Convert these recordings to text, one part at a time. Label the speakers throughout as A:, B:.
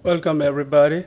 A: Welcome, everybody.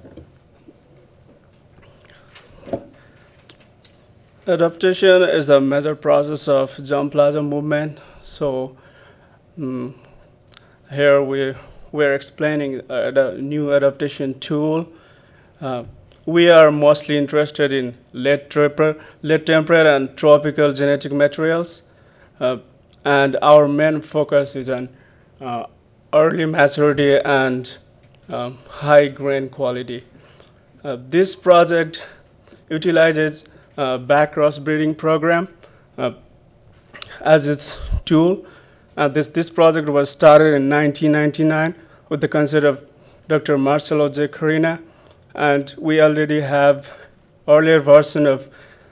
A: Adaptation is a major process of germplasm movement. So mm, here we're explaining the new adaptation tool. Uh, we are mostly interested in late temperate and tropical genetic materials, uh, and our main focus is on uh, early maturity and high grain quality. This project utilizes backcross breeding program uh, as its tool. This project was started in 1999 with the concept of Dr. Marcelo J. Carina, and we already have earlier version of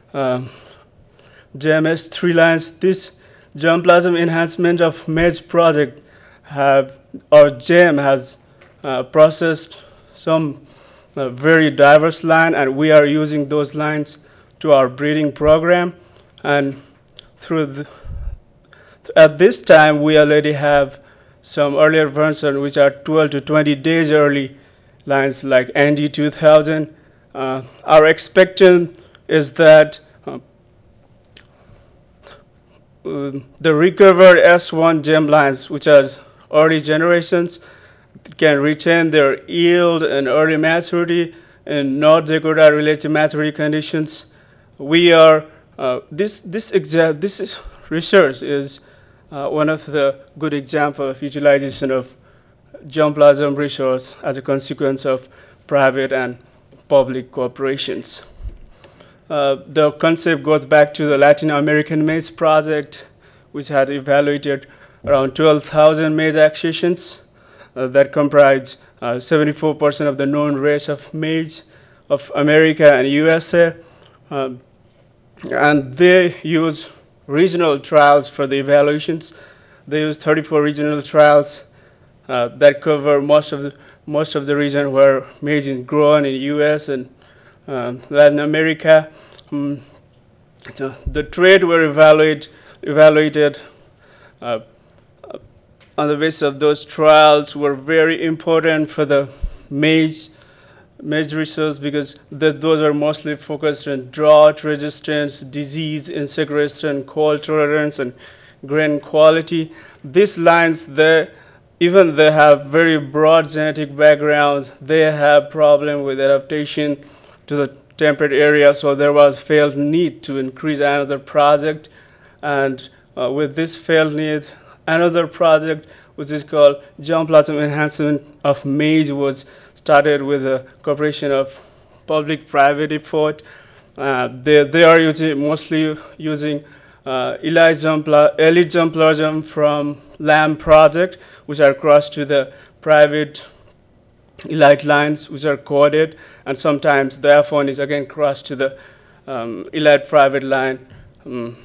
A: JMS 3 lines. This germplasm enhancement of maize project have or JM has processed some very diverse line, and we are using those lines to our breeding program. And through at this time, we already have some earlier versions which are 12 to 20 days early lines like ND 2000. Our expectation is that the recovered S1 gem lines, which are early generations, can retain their yield and early maturity in North Dakota related maturity conditions. We are this is research is one of the good example of utilization of germplasm resource as a consequence of private and public cooperations. The concept goes back to the Latin American maize project, which had evaluated around 12,000 maize accessions that comprise 74% of the known race of maize of America and USA. Um, and they use regional trials for the evaluations. They use 34 regional trials that cover most of the region where maize is grown in the U.S. and Latin America. Um, the trade were evaluated uh, on the basis of those trials were very important for the maize research because those are mostly focused on drought resistance, disease, insect resistance, cold tolerance, and grain quality. These lines, even they have very broad genetic background, they have problem with adaptation to the temperate area, so there was failed need to increase another project. And with this failed need, another project which is called germplasm enhancement of maize was started with a cooperation of public-private effort. They are mostly using elite germplasm from LAM project, which are crossed to the private elite lines, which are coded, and sometimes the F1 is again crossed to the elite private line. Um,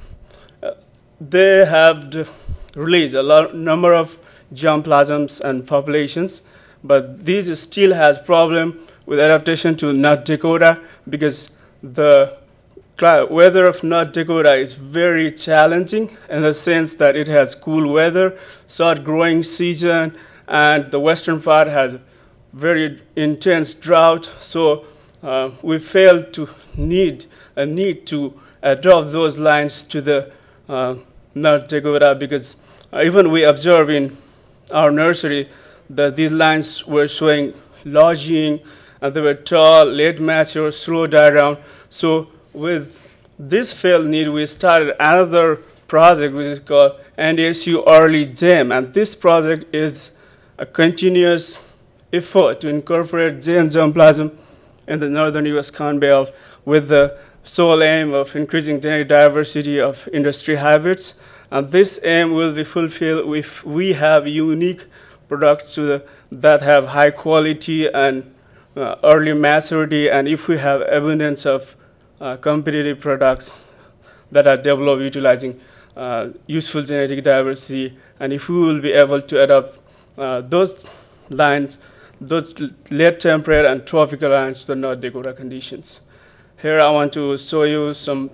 A: they have released a number of germplasms and populations, but these still has problem with adaptation to North Dakota because the weather of North Dakota is very challenging in the sense that it has cool weather, short growing season, and the western part has very intense drought. So we failed to need to adopt those lines to the North Dakota because even we observe in our nursery that these lines were showing lodging and they were tall, late mature, slow die down. So with this failed need, we started another project which is called NDSU Early GEM, and this project is a continuous effort to incorporate GM germplasm in the northern U.S. Corn Belt with the sole aim of increasing genetic diversity of industry hybrids. And this aim will be fulfilled if we have unique products that have high quality and early maturity, and if we have abundance of competitive products that are developed utilizing useful genetic diversity, and if we will be able to adopt those lines, those late temperate and tropical lines to the North Dakota conditions. Here I want to show you some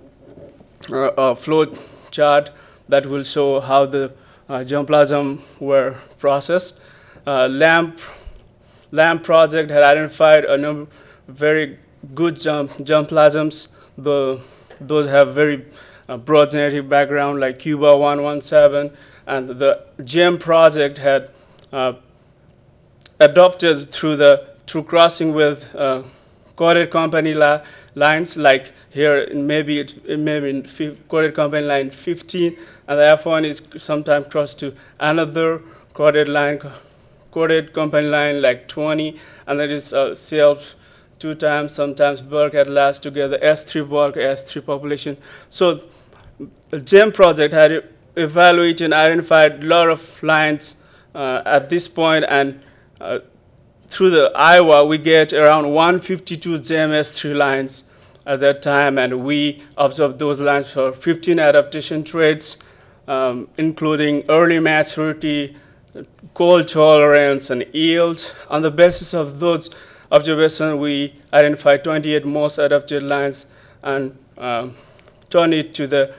A: flow chart that will show how the germplasm were processed. LAMP LAMP project had identified a number very good germplasms. Those have very broad genetic background like Cuba 117, and the GEM project had adopted through crossing with coded company lines, like here it may be in coded company line 15, and the F1 is sometimes crossed to another coded company line like 20, and then it's self two times, sometimes bulk at last together, S3 bulk, S3 population. So the GEM project had evaluated and identified a lot of lines at this point, and through the Iowa, we get around 152 GMS3 lines at that time, and we observed those lines for 15 adaptation traits, including early maturity, cold tolerance, and yield. On the basis of those observations, we identified 28 most adapted lines and turned it to the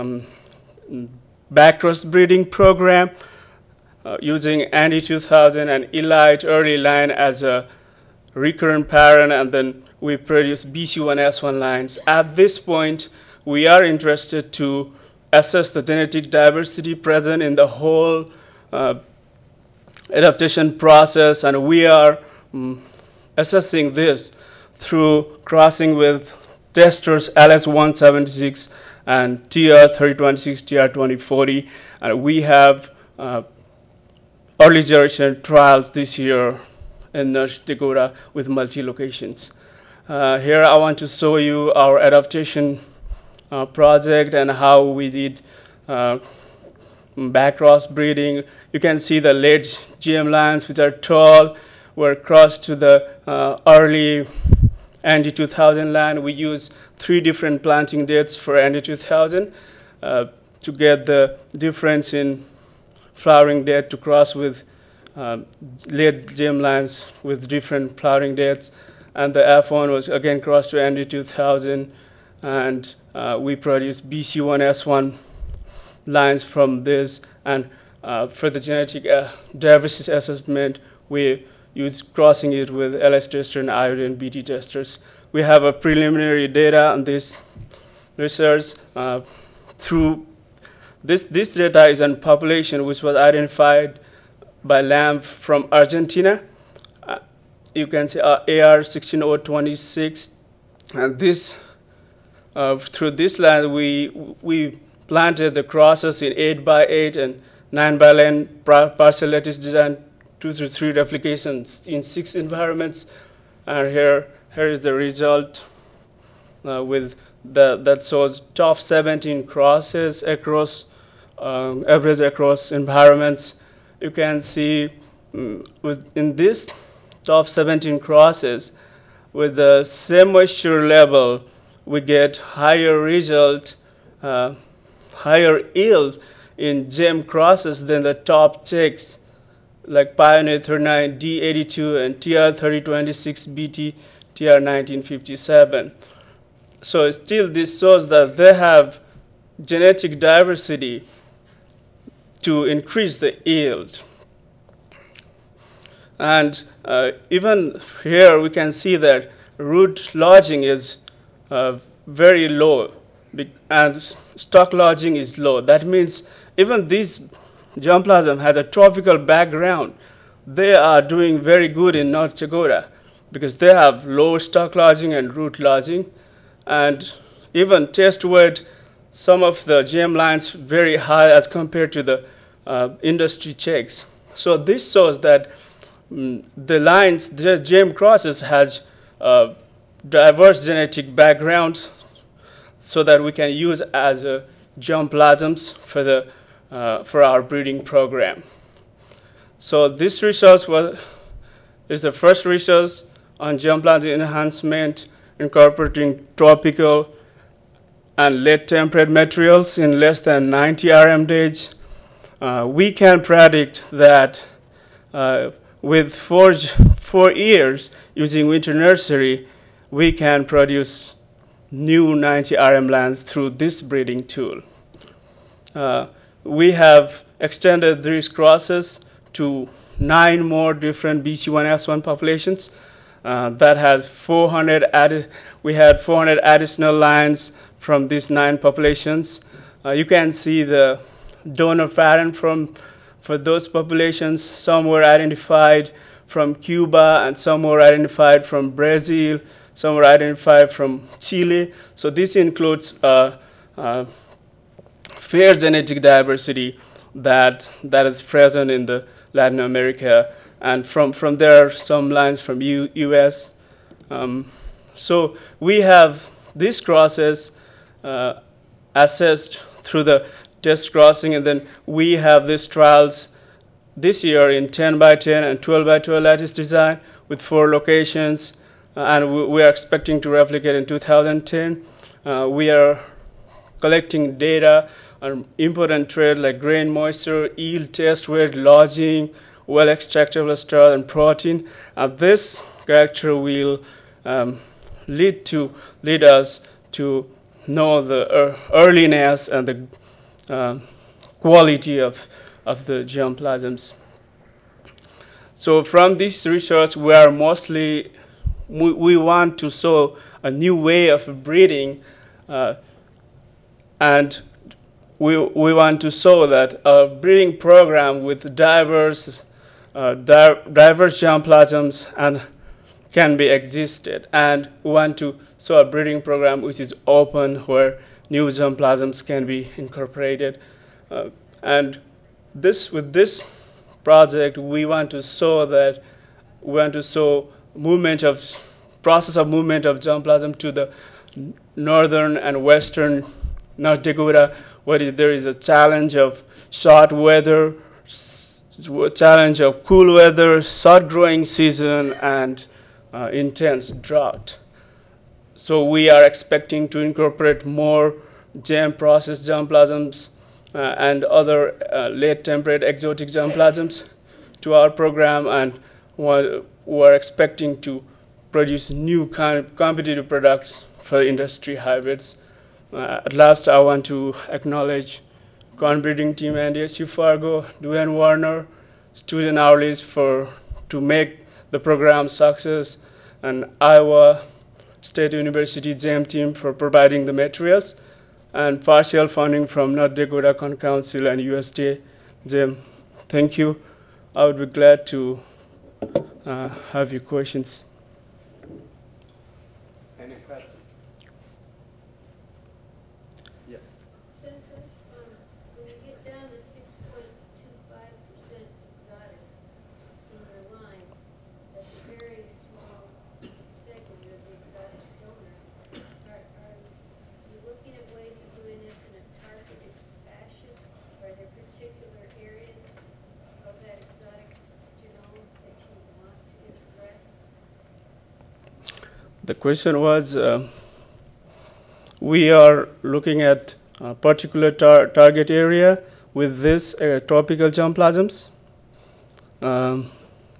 A: backcross breeding program, using Andy 2000 and Elite early line as a recurrent parent, and then we produce BC1S1 lines. At this point, we are interested to assess the genetic diversity present in the whole adaptation process, and we are assessing this through crossing with testers LS176 and TR3026, TR2040, and we have early generation trials this year in North Dakota with multi-locations. Here I want to show you our adaptation project and how we did backcross breeding. You can see the late GM lines, which are tall, were crossed to the early Andy 2000 line. We use 3 different planting dates for Andy 2000 to get the difference in flowering date to cross with late GM lines with different flowering dates. And the F1 was again crossed to Andy 2000, and we produced BC1S1 lines from this. And for the genetic diversity assessment, we use crossing it with LS tester and iodine BT testers. We have a preliminary data on this research through this data is on population which was identified by LAMP from Argentina. You can see AR16026, and this through this land we planted the crosses in 8x8 and 9x10 parcel lattice design 2 through 3 replications in 6 environments. And here is the result with that shows top 17 crosses across average across environments. You can see in this top 17 crosses with the same moisture level, we get higher result, higher yield in GEM crosses than the top chicks like Pioneer 39, D82, and TR3026 BT, TR1957. So still this shows that they have genetic diversity to increase the yield. And even here we can see that root lodging is very low, and stock lodging is low. That means even these germplasm has a tropical background. They are doing very good in North Dakota because they have low stock lodging and root lodging, and even test weight, some of the GM lines very high as compared to the industry checks. So this shows that the lines, the GM crosses has diverse genetic background, so that we can use as germplasms for our breeding program. So this research is the first research on germplasm enhancement incorporating tropical and late temperate materials in less than 90 RM days. We can predict that with 4 years using winter nursery, we can produce new 90 RM lands through this breeding tool. We have extended these crosses to 9 more different BC1S1 populations. That has 400 added. We had 400 additional lines from these 9 populations. You can see the donor pattern for those populations. Some were identified from Cuba, and some were identified from Brazil. Some were identified from Chile. So this includes fair genetic diversity that is present in the Latin America, and from there some lines from U.S. So we have this crosses uh, assessed through the test crossing, and then we have these trials this year in 10 by 10 and 12 by 12 lattice design with 4 locations, and we are expecting to replicate in 2010. We are collecting data on important traits like grain moisture, yield, test weight, lodging, well extractable starch, and protein. This character will um, lead us to know the earliness and the quality of the germplasms. So from this research, we are mostly we want to show a new way of breeding, uh, and we want to show that a breeding program with diverse germplasms and can be existed, and we want to show a breeding program which is open where new germplasms can be incorporated, and this with this project we want to show that we want to show movement of process of movement of germplasm to the northern and western North Dakota, where there is a challenge of short weather, challenge of cool weather, short growing season, and intense drought. So we are expecting to incorporate more germ processed germplasms and other late temperate exotic germplasms to our program, and we're expecting to produce new kind of competitive products for industry hybrids. At last, I want to acknowledge corn breeding team and ASU Fargo, Duane Warner, student hourlies for to make the program success, and Iowa State University GEM team for providing the materials, and partial funding from North Dakota Corn Council and USDA GEM. Thank you. I would be glad to have your questions.
B: Any questions? Yes.
C: Senator, when you get down to 6.25% exotic in your line, that's a very small segment of the exotic donor. Are you looking at ways of doing this in a targeted fashion? Are there particular areas of that exotic genome that you want to address?
A: The question was, we are looking at a particular target area with this tropical germplasms. Um,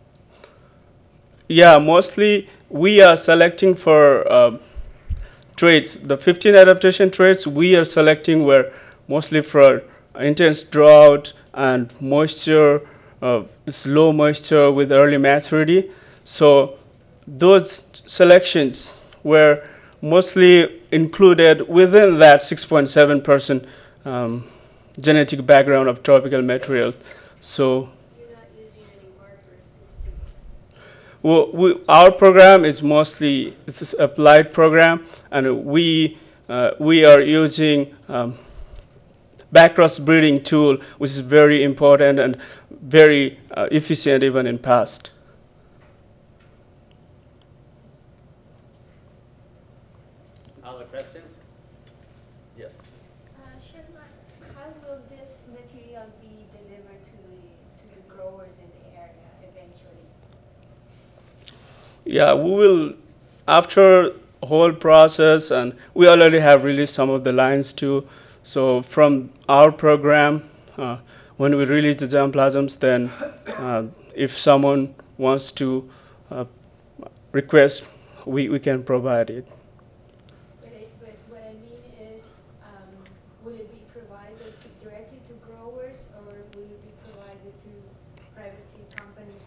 A: yeah, mostly we are selecting for traits. The 15 adaptation traits we are selecting were mostly for intense drought and moisture, slow moisture with early maturity. So those selections were mostly included within that 6.7% genetic background of tropical material. So
C: You're not using any marker system.
A: well, our program is mostly it's an applied program, and we are using backcross breeding tool, which is very important and very efficient even in past.
B: Other questions? Yes.
D: Shirma, how will this material be delivered to the growers in the area eventually?
A: Yeah, we will after whole process, and we already have released some of the lines too. So from our program, when we release the germplasms, then if someone wants to uh, request, we can provide it.
D: But what I mean is, will it be provided directly to growers, or will it be provided to private seed companies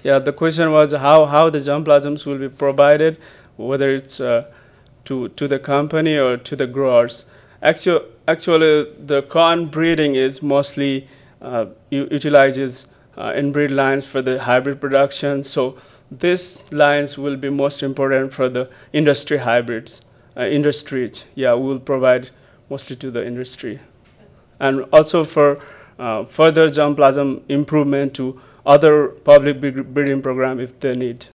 A: Yeah, the question was how the germplasms will be provided, whether it's to the company or to the growers. Actually, the corn breeding is mostly utilizes inbreed lines for the hybrid production. So these lines will be most important for the industry hybrids. Industries, yeah, we will provide mostly to the industry, and also for further germplasm improvement to other public breeding program if they need.